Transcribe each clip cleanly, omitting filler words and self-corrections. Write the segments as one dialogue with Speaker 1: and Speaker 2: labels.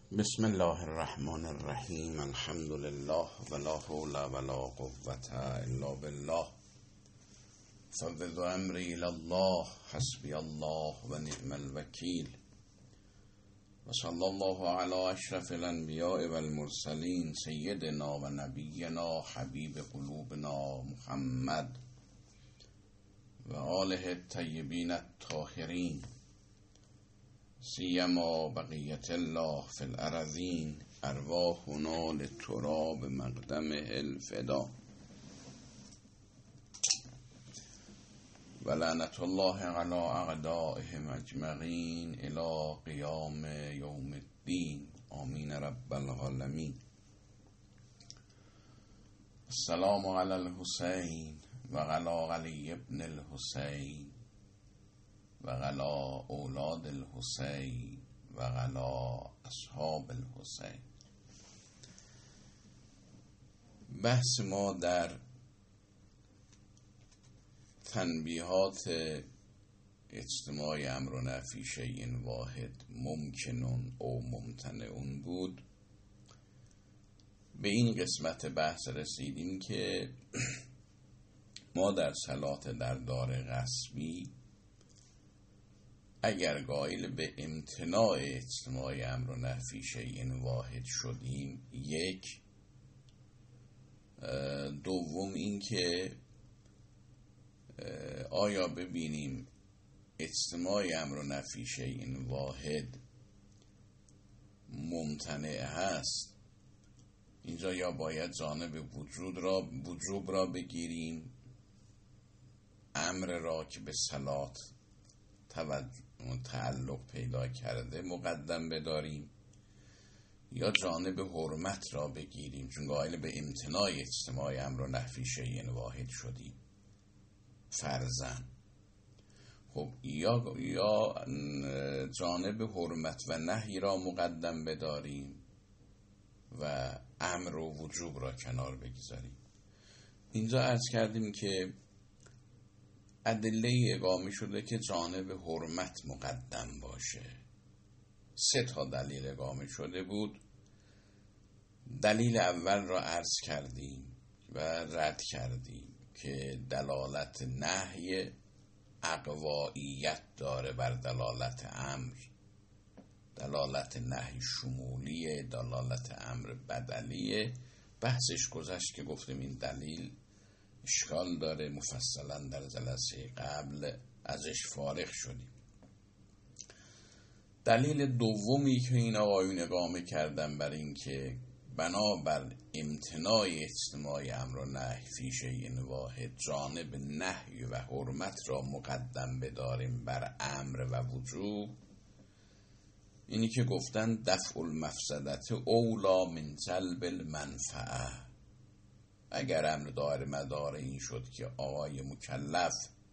Speaker 1: بسم الله الرحمن الرحیم. الحمد لله ولا حول ولا قوة الا بالله. فوض امری الی الله حسبی الله و نعم الوکیل. و صلی الله علی اشرف الانبیاء و المرسلین سیدنا و نبینا حبیب قلوبنا محمد و آله الطیبین الطاهرین سیما بقیت الله فی الارضین ارواحنا لتراب مقدم الفدا و لعنت الله علی اعدائهم اجمعین الی قیام یوم الدین. آمین رب العالمین. السلام علی الحسین و علی علی ابن الحسین و علی اولاد الحسین و علی اصحاب الحسین. بحث ما در تنبیهات اجتماع امر و نفی شیء واحد ممکنون او ممتنعون بود. به این قسمت بحث رسیدیم که ما در صلات در دار غصبی اگر قائل به امتناع اجتماع امر و نفی شیء واحد شدیم، یک. دوم این که آیا ببینیم اجتماع امر و نفی شیء واحد ممتنع هست، اینجا یا باید جانب وجوب را بگیریم، امر را که به صلات تعلق پیدا کرده مقدم بداریم، یا جانب حرمت را بگیریم چون قائل به امتناع اجتماع امر و نفی شیء واحد شدیم فرضاً. خب یا جانب حرمت و نهی را مقدم بداریم و امر و وجوب را کنار بگذاریم. اینجا عرض کردیم که ادله اقامه شده که جانب حرمت مقدم باشه. 3 دلیل اقامه شده بود. دلیل اول را عرض کردیم و رد کردیم که دلالت نهی اقوائیت داره بر دلالت امر. دلالت نهی شمولیه، دلالت امر بدلیه. بحثش گذشت که گفتیم این دلیل اشکال داره، مفصلا در جلسه قبل ازش فارغ شدیم. دلیل دومی که این آقایون اقامه کردن بر این که بنابر امتناع اجتماع امر و نهی فی شیء واحد جانب نهی و حرمت را مقدم بداریم بر امر و وجوب، اینی که گفتن دفع المفسدت اولا من جلب المنفعه. اگر امر دار مدار این شد که آقای مکلف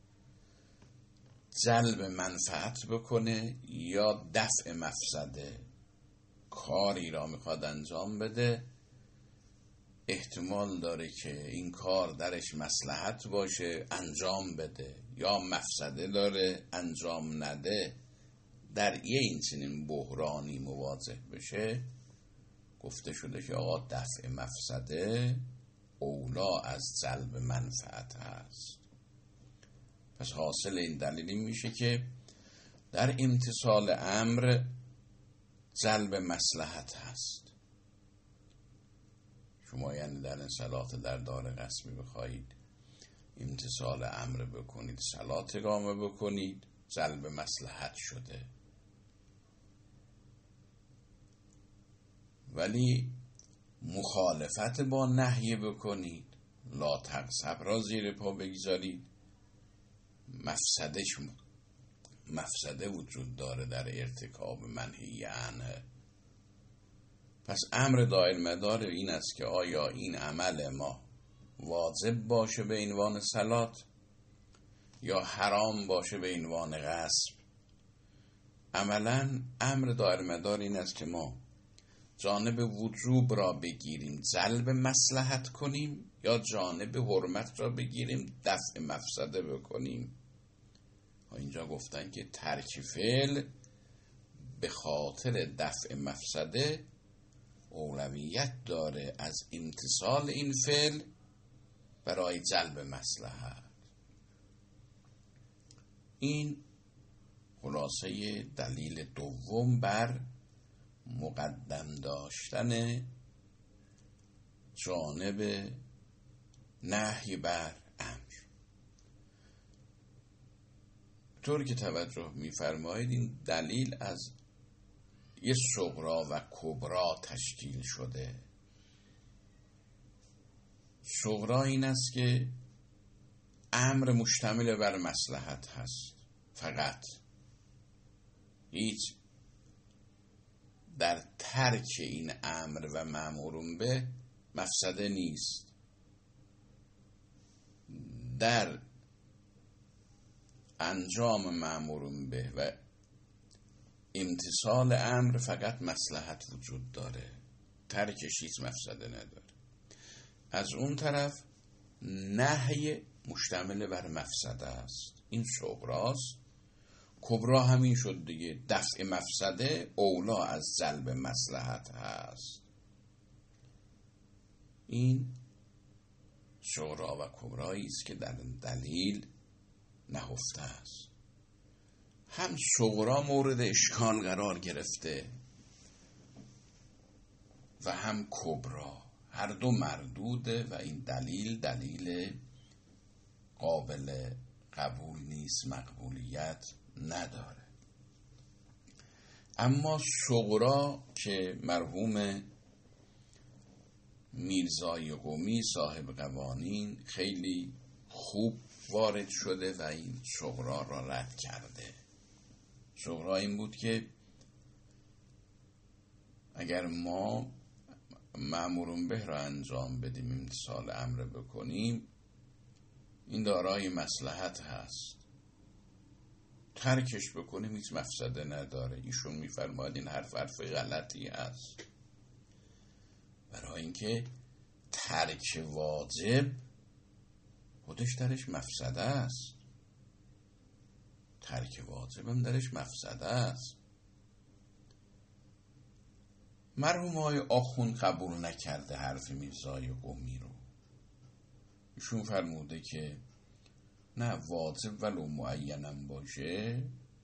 Speaker 1: جلب منفعت بکنه یا دفع مفسده، کاری را میخواد انجام بده، احتمال داره که این کار درش مصلحت باشه انجام بده، یا مفسده داره انجام نده، در این چنین بحرانی مواجه بشه، گفته شده که آقا دفع مفسده اولا از جلب منفعت هست. پس حاصل این دلیلی میشه که در امتثال امر جلب مصلحت هست. شما یعنی در این صلات در دار غصبی بخواهید امتثال امر بکنید، صلات اقامه بکنید، جلب مصلحت شده. ولی مخالفت با نهی بکنید، لا تغصب را زیر پا بگذارید، مفسده وجود داره در ارتکاب منهی عنه. پس امر دائر مدار این است که آیا این عمل ما واجب باشه به عنوان صلات یا حرام باشه به عنوان غصب. عملا امر دائر مدار این است که ما جانب وجوب را بگیریم جلب مصلحت کنیم یا جانب حرمت را بگیریم دفع مفسده بکنیم. اینجا گفتن که ترک فعل به خاطر دفع مفسده اولویت داره از امتثال این فعل برای جلب مصلحت. این خلاصه دلیل دوم بر مقدم داشتن جانب نهی بر امر. طور که توجه می‌فرمایید این دلیل از یه صغرا و کبرا تشکیل شده. صغرا این است که امر مشتمل بر مصلحت هست، فقط هیچ در ترک این امر و مأمور به مفسده نیست. در انجام مأمور به و امتثال امر فقط مصلحت وجود داره، ترکش هیچ مفسده نداره. از اون طرف نهی مشتمل بر مفسده است، این صغراست. کبرا همین شد دیگه، دفع مفسده اولا از جلب مصلحت هست. این صغرا و کبرایی است که در دلیل نهفته است. هم صغرا مورد اشکال قرار گرفته و هم کبرا، هر دو مردوده و این دلیل قابل قبول نیست، مقبولیت نداره. اما صغرا که مرحوم میرزای قمی صاحب قوانین خیلی خوب وارد شده و این صغرا را رد کرده. صغرا این بود که اگر ما مأمور به را انجام بدیم، امتثال امر بکنیم، این دارای مصلحت هست، ترکش بکنیم هیچ مفسده نداره. ایشون میفرماید این حرف غلطی است، برای اینکه ترک واجب خودش درش مفسده است، ترک واجب هم درش مفسده است. مرحوم های آخوند قبول نکرده حرف میرزای قمی رو. ایشون فرموده که نه، واجب ولو معینم باشه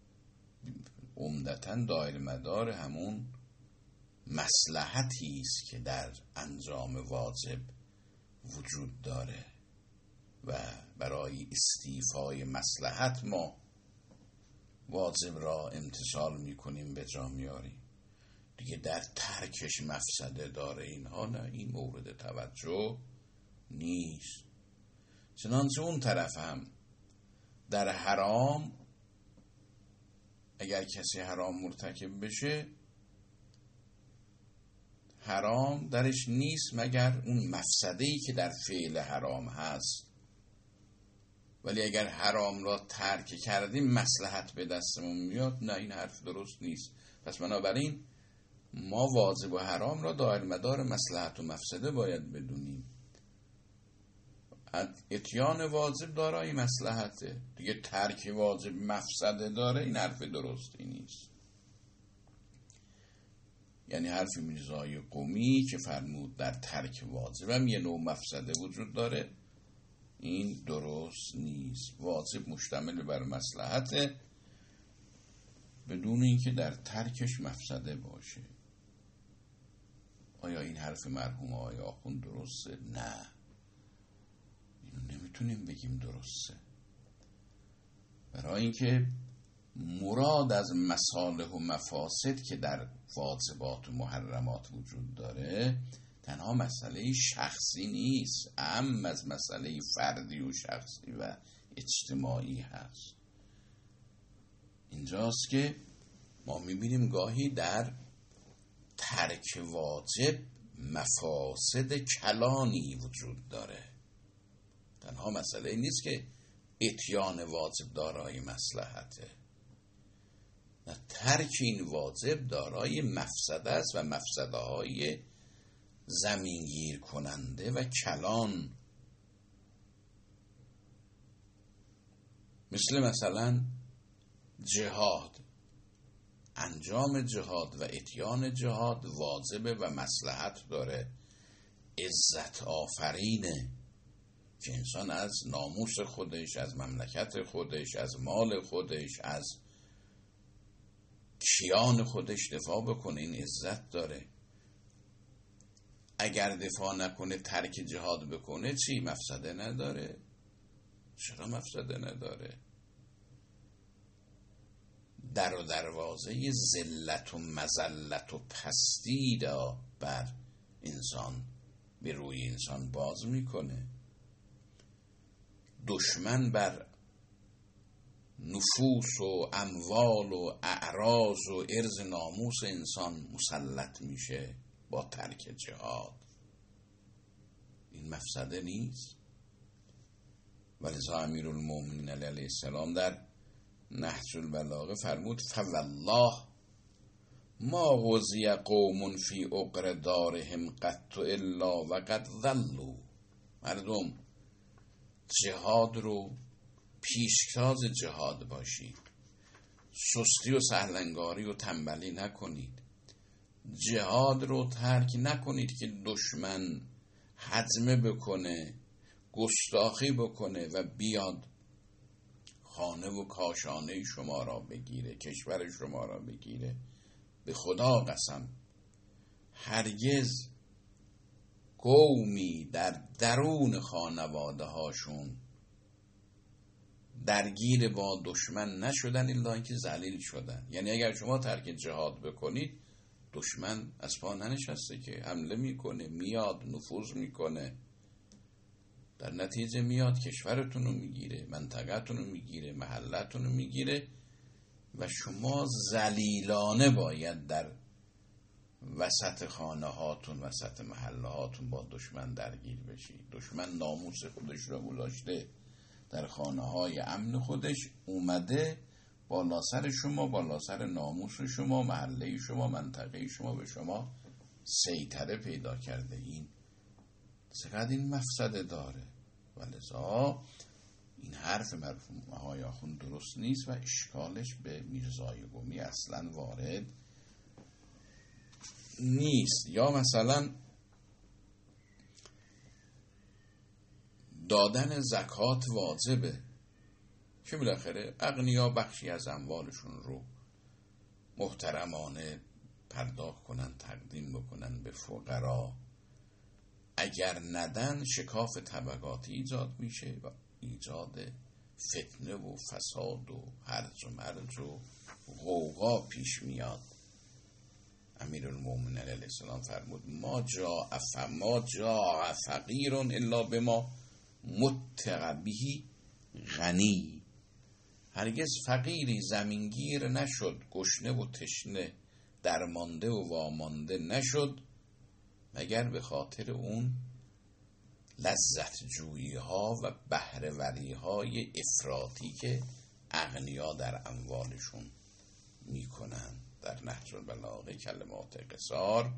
Speaker 1: عمدتاً دایر مدار همون مصلحتی است که در انجام واجب وجود داره و برای استیفای مصلحت ما واجب را امتثال میکنیم، به جا میاریم دیگه. در ترکش مفسده داره اینها نه، این مورد توجه نیست. چنانچه اون طرف هم در حرام، اگر کسی حرام مرتکب بشه، حرام درش نیست مگر اون مفسده‌ای که در فعل حرام هست. ولی اگر حرام را ترک کردیم مصلحت به دستمون میاد، نه، این حرف درست نیست. پس بنابراین ما واجب و حرام را دایر مدار مصلحت و مفسده باید بدونیم. اتیان واجب دارای مصلحته دیگه، ترک واجب مفسده داره، این حرف درستی نیست. یعنی حرف میرزای قمی که فرمود در ترک واجب هم یه نوع مفسده وجود داره، این درست نیست. واجب مشتمل بر مصلحته بدون اینکه در ترکش مفسده باشه. آیا این حرف مرحوم آقای آخوند درسته؟ نه، اینو نمیتونیم بگیم درسته، برای اینکه مراد از مصالح و مفاسد که در واجبات و محرمات وجود داره تنها مسئله شخصی نیست، اهم از مسئله فردی و شخصی و اجتماعی هست. اینجاست که ما میبینیم گاهی در ترک واجب مفاسد کلانی وجود داره. تنها مسئله نیست که اتیان واجب دارای مصلحته، نه، ترک این واجب دارای مفسده است و مفسده های زمینگیر کننده و کلان. مثلا جهاد، انجام جهاد و اتیان جهاد واجبه و مصلحت داره، عزت آفرینه که انسان از ناموس خودش، از مملکت خودش، از مال خودش، از کیان خودش دفاع بکنه. این عزت داره. اگر دفاع نکنه، ترک جهاد بکنه، چی؟ مفسده نداره؟ چرا مفسده نداره؟ در و دروازه ذلت و مذلت و پستی را بر انسان، به روی انسان باز میکنه. دشمن بر نفوس و اموال و اعراض و عرض ناموس انسان مسلط میشه با ترک جهاد. این مفسده نیست؟ ولذا امیرالمومنین علیه السلام در نهج البلاغه فرمود فوالله ما غزی قوم فی عقر دارهم قط الا وقد ضلوا. مردم جهاد رو پیشتاز جهاد باشید، سستی و سهلنگاری و تنبلی نکنید، جهاد رو ترک نکنید که دشمن هضمه بکنه، گستاخی بکنه و بیاد خانه و کاشانه شما را بگیره، کشور شما را بگیره. به خدا قسم هرگز قومی در درون خانواده هاشون درگیر با دشمن نشدن الا اینکه ذلیل شدن. یعنی اگر شما ترک جهاد بکنید، دشمن از پا ننشسته که حمله میکنه، میاد نفوذ میکنه، در نتیجه میاد کشورتون رو میگیره، منطقه‌تون رو میگیره، محلتون رو میگیره و شما ذلیلانه باید در وسط خانه هاتون، وسط محله هاتون با دشمن درگیر بشید. دشمن ناموس خودش رو گذاشته در خانه های امن خودش، اومده بالا سر شما، بالا سر ناموس شما، محله شما، منطقه شما، به شما سیطره پیدا کرده. این چقدر این مفسده داره. ولذا این حرف مرحوم آقای آخوند درست نیست و اشکالش به میرزای قمی اصلا وارد نیست. یا مثلا دادن زکات واجبه که بالاخره اغنیا بخشی از اموالشون رو محترمانه پرداخت کنن، تقدیم بکنن به فقرا. اگر ندن شکاف طبقاتی ایجاد میشه و ایجاد فتنه و فساد و هرج و مرج و غوغا پیش میاد. امیرالمومنین علیه السلام فرمود ما جاء فقیر الا بما متق به غنی. هرگز فقیری زمینگیر نشد، گشنه و تشنه، درمانده و وامانده نشد مگر به خاطر اون لذت جویی ها و بهره‌وری های افراطی که اغنیا در اموالشون میکنن. در نهج البلاغه کلمات قصار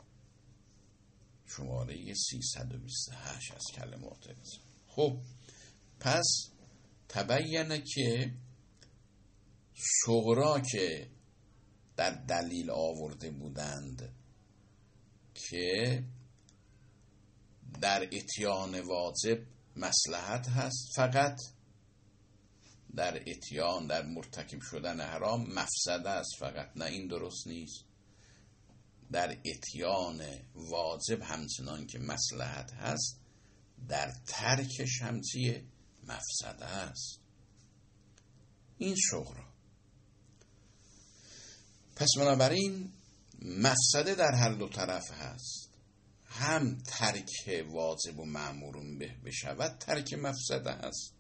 Speaker 1: شماره 328 از کلمات قصار. خب پس تبینه که صغرا که در دلیل آورده بودند که در اتیان واجب مصلحت هست، فقط در اتیان، در مرتکب شدن حرام مفسده است فقط. نه، این درست نیست. در اتیان واجب همچنان که مصلحت هست، در ترکش هم چیه؟ مفسده است. این صغرا. پس بنابراین مفسده در هر دو طرف هست. هم ترک واجب و مأمورون به بشود ترک مفسده هست،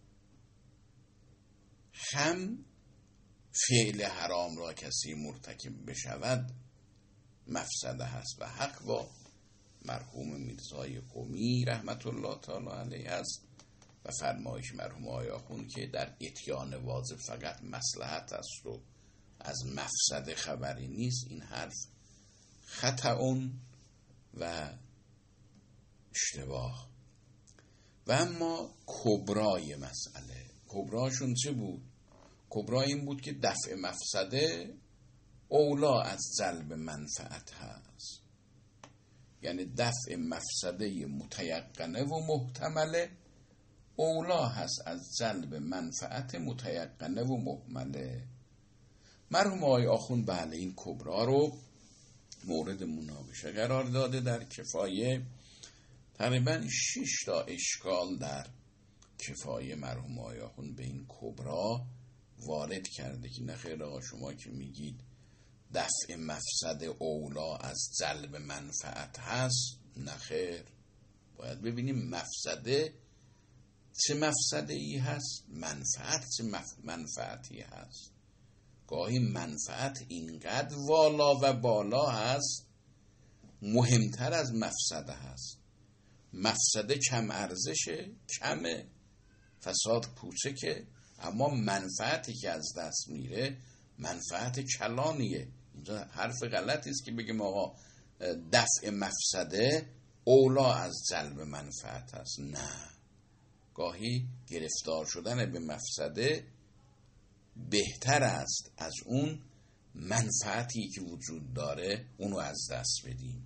Speaker 1: هم فعل حرام را کسی مرتکب بشود مفسده هست. و حق با مرحوم میرزای قمی رحمت الله تعالی علیه است و فرمایش مرحوم آقای آخوند که در اتیان واجب فقط مصلحت است و از مفسده خبری نیست. این حرف خطأ و اشتباه. و اما کبرای مسئله، کبراشون چه بود؟ کبرای این بود که دفع مفسده اولا از جلب منفعت هست. یعنی دفع مفسده متیقنه و محتمله اولا هست از جلب منفعت متیقنه و محتمله. مرحوم آقای آخوند بله این کبرا رو مورد مناقشه قرار داده. در کفایه تقریبا 6 تا اشکال در کفایه مرحوم آقای آخوند به این کبرا وارد کرده که نخیر آقا شما که میگید دفع مفسد اولا از جلب منفعت هست، نخیر، باید ببینیم مفسده چه مفسده ای هست، منفعت چه منفعتی هست. گاهی منفعت اینقدر والا و بالا هست مهمتر از مفسده هست. مفسده کم ارزشه، کمه، فساد کوچکه، اما منفعتی که از دست میره منفعت کلانیه. اینجا حرف غلطی است که بگیم آقا دفع مفسده اولا از جلب منفعت هست. نه، گاهی گرفتار شدن به مفسده بهتر است از اون منفعتی که وجود داره اونو از دست بدیم.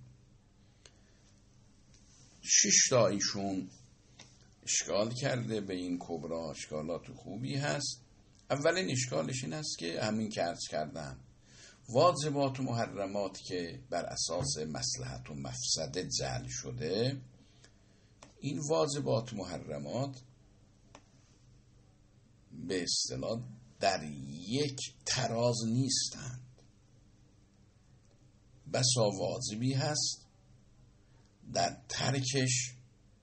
Speaker 1: 6 تا ایشون اشکال کرده به این کبرا، اشکالات خوبی هست. اولین اشکالش این است که همین که عرض کردم واجبات و محرمات که بر اساس مصلحت و مفسده جعل شده، این واجبات و محرمات به اصطلاح در یک تراز نیستند. بسا واجبی هست در ترکش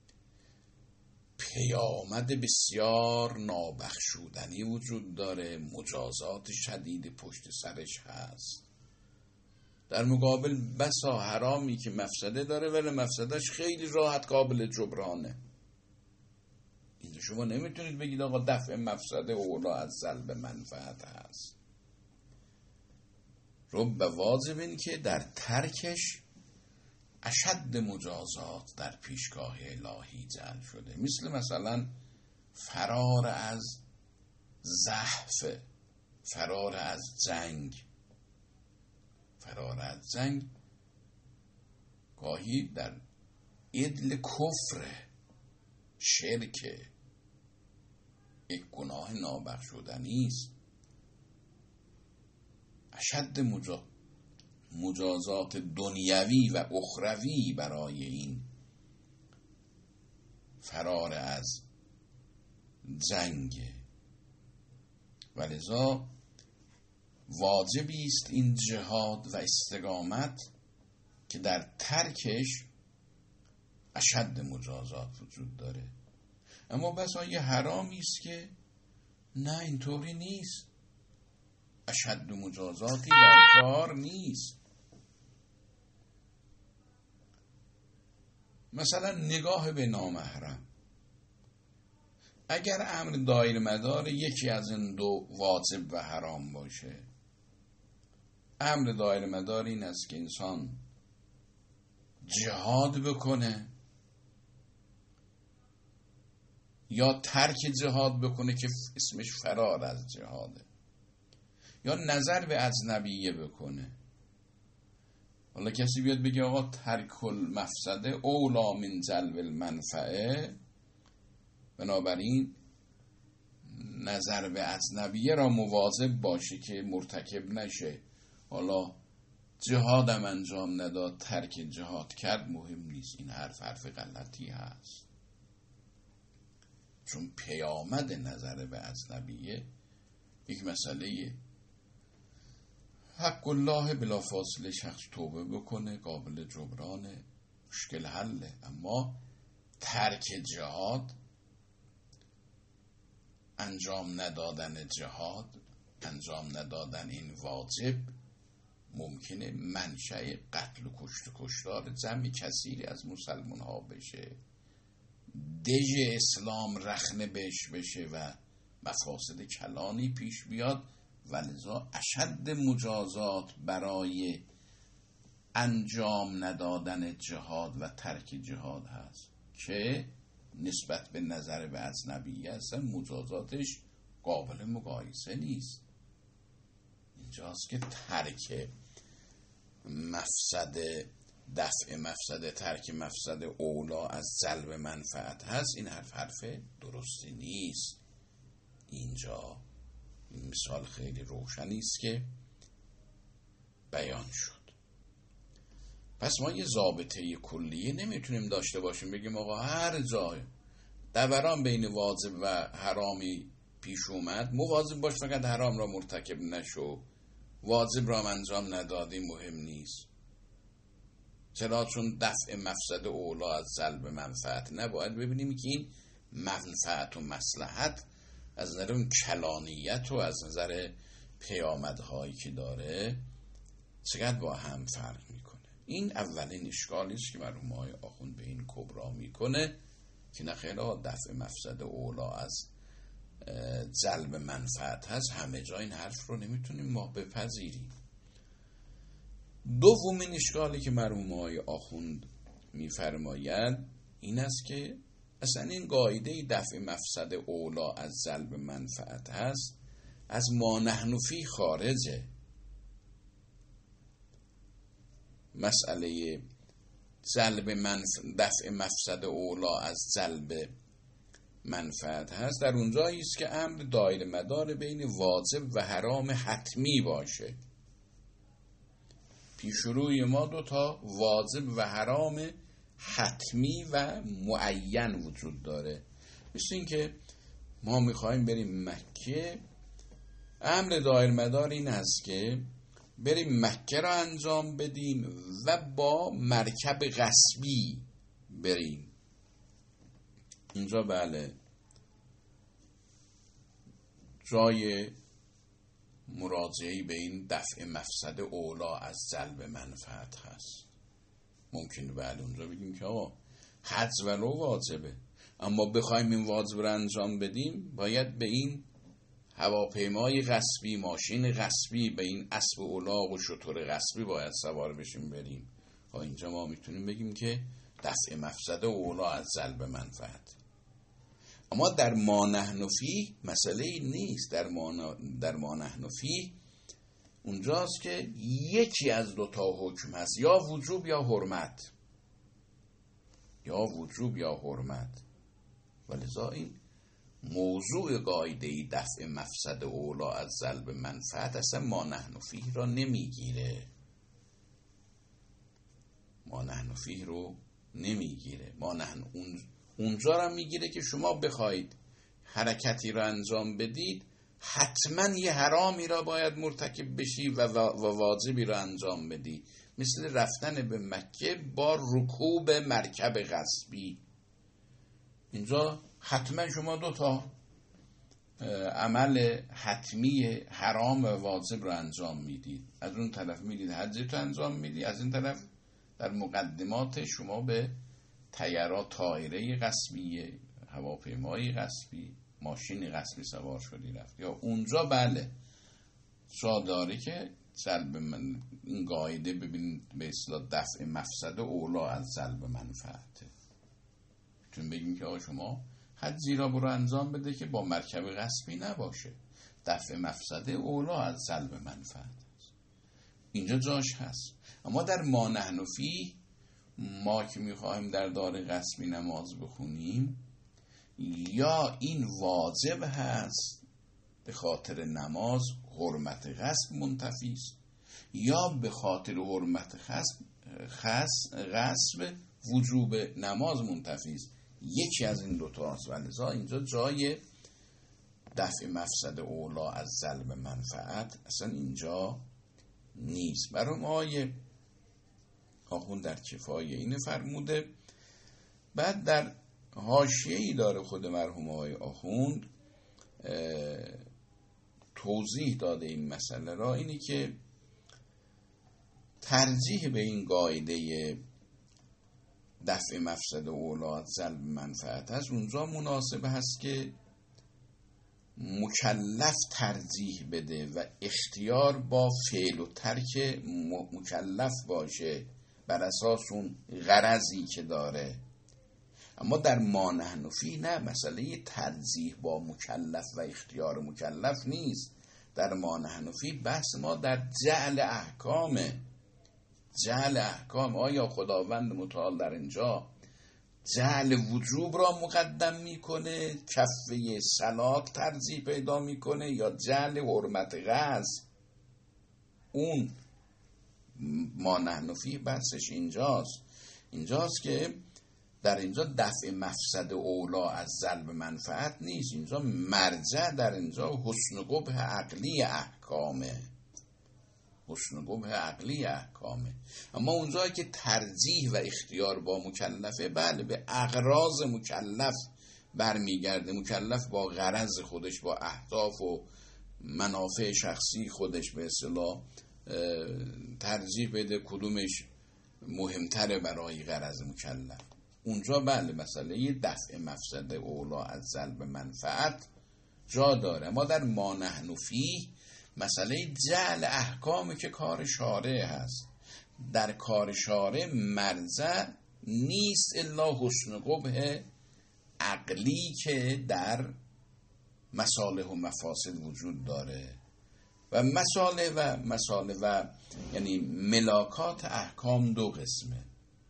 Speaker 1: پیامد بسیار نابخشودنی وجود داره، مجازات شدید پشت سرش هست. در مقابل بسا حرامی که مفسده داره ولی مفسدش خیلی راحت قابل جبرانه. اینجا شما نمیتونید بگید آقا دفع مفسده اولا از جلب منفعت هست. رب واجب این که در ترکش اشد مجازات در پیشگاه الهی جعل شده، مثلا فرار از زحف، فرار از جنگ. فرار از جنگ گاهی در عدل کفر، شرک، یک گناه نابخشودنی است. اشد مجازات دنیوی و اخروی برای این فرار از جنگ. ولذا واجبی است این جهاد و استقامت که در ترکش اشد مجازات وجود داره. اما بسا یه حرامی است که نه اینطوری نیست، اشد مجازاتی در کار نیست. مثلا نگاه به نامحرم، اگر امر دایر مدار یکی از این دو واجب و حرام باشه، امر دایر مدار این است که انسان جهاد بکنه یا ترک جهاد بکنه که اسمش فرار از جهاده، یا نظر به اجنبیه بکنه. حالا کسی بیاد بگه آقا ترک المفسده اولا من جلب المنفعه، بنابراین نظر به اجنبیه را مواظب باشه که مرتکب نشه. حالا جهادم انجام نداد، ترک جهاد کرد، مهم نیست. این حرف غلطی هست، چون پیامد نظر به اجنبیه یک مسئله حق الله بلافاصله شخص توبه بکنه، قابل جبرانه، مشکل حله. اما ترک جهاد، انجام ندادن جهاد، انجام ندادن این واجب ممکنه منشأ قتل و کشتار جمع کثیری از مسلمان ها بشه، دژ اسلام رخنه بشه و مفاسد کلانی پیش بیاد. ولذا اشد مجازات برای انجام ندادن جهاد و ترک جهاد هست که نسبت به نظر به اجنبی اصلا مجازاتش قابل مقایسه نیست. اینجاست که ترک مفسد، دفع مفسد، ترک مفسد اولا از جلب منفعت هست. این حرف درستی نیست. اینجا این مثال خیلی روشنی است که بیان شد. پس ما یه ضابطه کلیه نمیتونیم داشته باشیم بگیم آقا هر جای دوران بین واجب و حرامی پیش اومد مواظب باش فقط حرام را مرتکب نشو، واجب را انجام ندادی مهم نیست. چرا؟ چون دفع مفسد اولا از جلب منفعت. نباید ببینیم که این منفعت و مصلحت از نظر اون کلانیت و از نظر پیامدهایی که داره چقدر با هم فرق میکنه. این اولین اشکالی است که مرحوم آقای آخوند به این کبرا میکنه که نخیر دفع مفسد اولا از جلب منفعت هست. همه جا این حرف رو نمیتونیم ما بپذیریم. دومین اشکالی که مرحوم آقای آخوند میفرماید این است که اصلا این قاعده دفع مفسد اولا از جلب منفعت هست از ما نحن فیه خارجه. مسئله دفع مفسد اولا از جلب منفعت هست در اونجایی است که امر دایر مدار بین واجب و حرام حتمی باشه. پیش روی ما دو تا واجب و حرام حتمی و معین وجود داره. مثل این که ما میخوایم بریم مکه، امر دایر مدار این است که بریم مکه را انجام بدیم و با مرکب غصبی بریم. اینجا بله جای مراجعه‌ای به این دفع مفسد اولا از جلب منفعت هست. ممکنه بله اونجا بگیم که آقا حج ولو واجبه، اما بخوایم این واجب رو انجام بدیم باید به این هواپیمای غصبی، ماشین غصبی، به این اسب الاغ و شتر غصبی باید سوار بشیم بریم. اینجا ما میتونیم بگیم که دفع مفسد اولا از جلب منفعت. اما در ما نحن فیه مسئله این نیست. در ما نحن فیه اونجاست که یکی از دو تا حکم هست، یا وجوب یا حرمت، یا وجوب یا حرمت. ولذا این موضوع قاعده دفع مفسد اولا از جلب منفعت اصلا ما نحن فیه را نمیگیره. ما نحن فیه رو نمیگیره. ما نحن اونجا را میگیره که شما بخواید حرکتی را انجام بدید حتما یه حرامی را باید مرتکب بشی و واجبی را انجام بدی، مثل رفتن به مکه با رکوب مرکب غصبی. اینجا حتما شما دو تا عمل حتمی حرام و واجب را انجام میدید. از اون طرف میدید حجت انجام میدید، از این طرف در مقدمات شما به طائره غصبی، هواپیمای غصبی، ماشین غصبی سوار شدی رفت. یا اونجا بله جا داره که جلب این قاعده ببینید به اصطلاح دفع مفسد اولا از جلب منفعته. چون بگیم که شما حجی را برو انجام بده که با مرکب غصبی نباشه، دفع مفسد اولا از جلب منفعت است. اینجا جاش هست. اما در ما نحن فیه، ما که میخوایم در دار غصبی نماز بخونیم، یا این واجب هست به خاطر نماز حرمت غصب منتفی است، یا به خاطر حرمت غصب وجوب نماز منتفی است. یکی از این دوتا است. ولذا اینجا جای دفع مفسد اولا از جلب منفعت اصلا اینجا نیست. برای آیه آخوند در کفایه اینه فرموده. بعد در حاشیه‌ای داره خود مرحوم آقای آخوند توضیح داده این مسئله را، اینی که ترجیح به این قاعده دفع مفسد اولا از جلب منفعت هست. اونجا مناسب هست که مکلف ترجیح بده و اختیار با فعل و ترک مکلف باشه بر اساس اون غرضی که داره. اما در ما نحن فیه نه، مسئله ترجیح با مکلف و اختیار مکلف نیست. در ما نحن فی بحث ما در جعل احکامه. جعل احکام، آیا خداوند متعال در اینجا جعل وجوب را مقدم میکنه، کفه صلات ترجیح پیدا میکنه، یا جعل حرمت غزو؟ اون ما نحن فی بحثش اینجاست که در اینجا دفع مفسد اولا از جلب منفعت نیست. اینجا مرجع در اینجا حسن قبح عقلی احکامه، حسن قبح عقلی احکامه. اما اونجایی که ترجیح و اختیار با مکلفه، بله به اغراض مکلف برمیگرده. مکلف با غرض خودش، با اهداف و منافع شخصی خودش به اصطلاح ترجیح بده کدومش مهمتره برای غرض مکلف. اونجا بله مسئله دفع مفسد اولا از جلب منفعت جا داره. اما در ما نحن فیه مسئله جعل احکامی که کار شارع هست. در کار شارع مرجع نیست الا حسن قبح عقلی که در مصالح و مفاسد وجود داره. و مصالح و یعنی ملاکات احکام دو قسمه.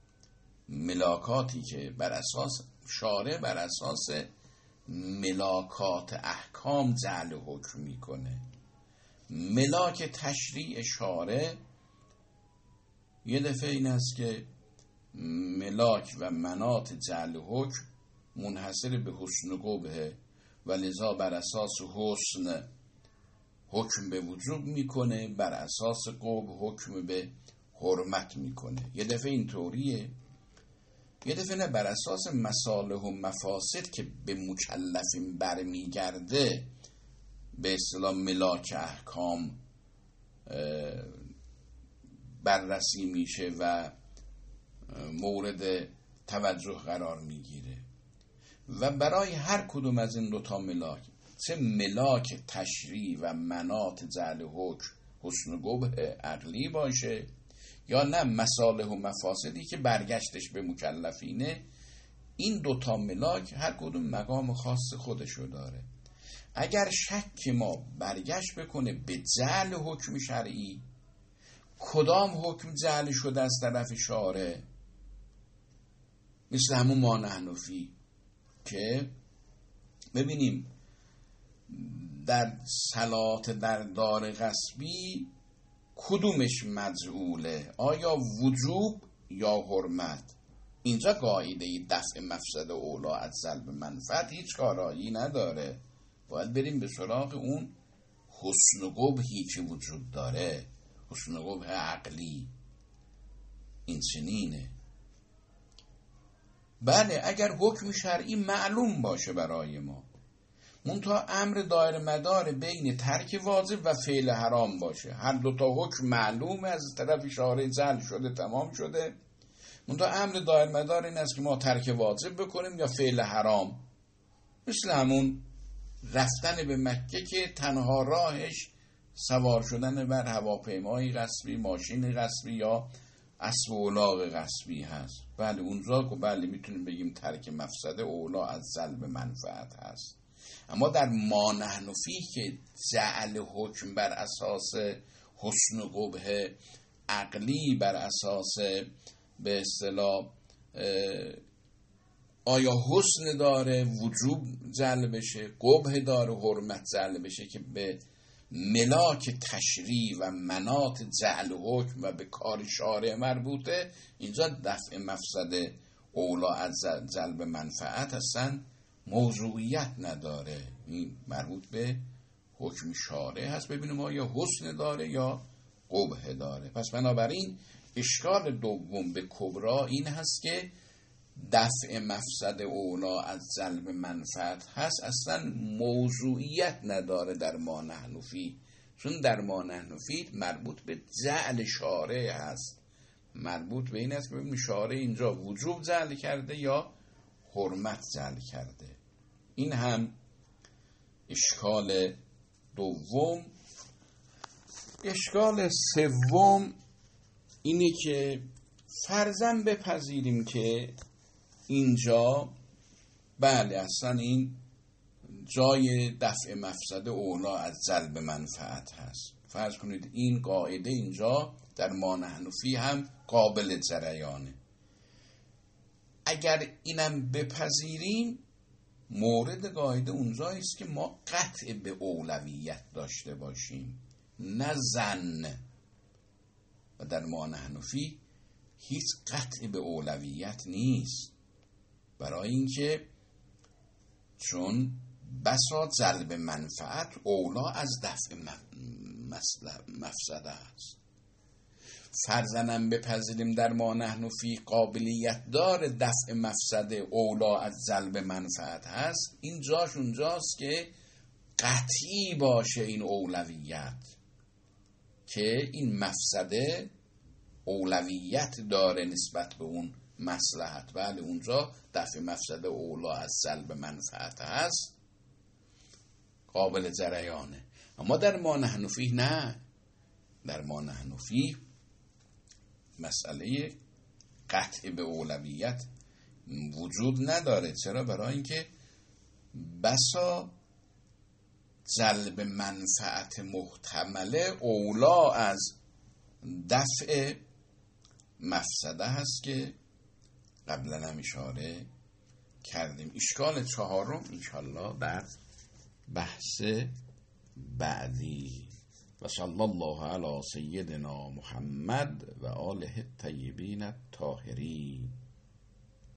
Speaker 1: ملاکاتی که بر اساس شارع بر اساس ملاکات احکام جعل حکم میکنه. ملاک تشریع شارع یه دفعه این است که ملاک و منات جعل حکم منحصر به حسن قبح و لذا بر اساس حسن حکم به وجوب میکنه، بر اساس قبح حکم به حرمت میکنه. یه دفعه اینطوریه، یه دفعه نه، بر اساس مصالح و مفاسد که به مکلفین برمیگرده به اصطلاح ملاک احکام بررسی میشه و مورد توجه قرار میگیره. و برای هر کدوم از این دوتا ملاک، چه ملاک تشریع و منات جعل حکم حسن قبح عقلی باشه یا نه مصالح و مفاسدی که برگشتش به مکلفینه، این دوتا ملاک هر کدوم مقام خاص خودشو داره. اگر شک ما برگشت بکنه به جعل حکم شرعی، کدام حکم جعل شده از طرف شارع، مثل همون ما نحن فی که ببینیم در صلات در دار غصبی کدومش مجعوله، آیا وجوب یا حرمت؟ اینجا قاعده دفع مفسد اولا از جلب منفعت هیچ کارایی نداره. باید بریم به سراغ اون حسن قبحی که وجود داره، حسن قبح عقلی. این چنینه. بله اگر حکم شرعی معلوم باشه برای ما، منتها امر دایر مدار بین ترک واجب و فعل حرام باشه، هر دوتا حکم معلومه از طرف شارع جعل شده، تمام شده، منتها امر دایر مدار این است که ما ترک واجب بکنیم یا فعل حرام. مثل همون رفتن به مکه که تنها راهش سوار شدن بر هواپیمای غصبی، ماشین غصبی یا اسب اولاغ غصبی هست. بله اونجا که بله میتونیم بگیم ترک مفسد اولا از جلب منفعت هست. اما در ما نحن فیه که جعل حکم بر اساس حسن قبح عقلی، بر اساس به اصطلاح آیا حسن داره وجوب جعل بشه، قبح داره حرمت جعل بشه، که به ملاک تشریع و منات جعل حکم و به کار شارع مربوطه، اینجا دفع مفسد اولا از جلب منفعت هستن موضوعیت نداره. این مربوط به حکم شارع هست، ببینیم آیا حسن داره یا قبح داره. پس بنابراین اشکال دوم به کبرا این هست که دفع مفسد اولا از جلب منفعت هست اصلا موضوعیت نداره در ما نحن فیه، چون در ما نحن فیه مربوط به جعل شارع هست، مربوط به این است که ببینیم شارع اینجا وجوب جعل کرده یا حرمت جعل کرده. این هم اشکال دوم. اشکال سوم اینه که فرضاً بپذیریم که اینجا بله اصلا این جای دفع مفسده اولا از جلب منفعت هست. فرض کنید این قاعده اینجا در ما نحن فیه هم قابل جریانه. اگر اینم بپذیریم مورد قاعده اونجایی است که ما قطع به اولویت داشته باشیم، نه ظن. و در ما نحن فیه هیچ قطع به اولویت نیست، برای اینکه چون بسا جلب منفعت اولا از دفع مفسده است. فرضاً بپذیریم در ما نحن فیه قابلیت دار دفع مفسده اولا از جلب منفعت هست، این جاش اونجاست که قطعی باشه این اولویت، که این مفسده اولویت داره نسبت به اون مصلحت. بله اونجا دفع مفسده اولا از جلب منفعت هست، قابل جریانه. اما در ما نحن فیه نه. در ما نحن فیه مسئله قطع به اولویت وجود نداره. چرا؟ برای اینکه بسا جلب منفعت محتمله اولا از دفع مفسده هست که قبلا هم اشاره کردیم. اشکال چهارم انشالله در بحث بعدی. و صلی الله علی سیدنا محمد و آله الطیبین الطاهرین.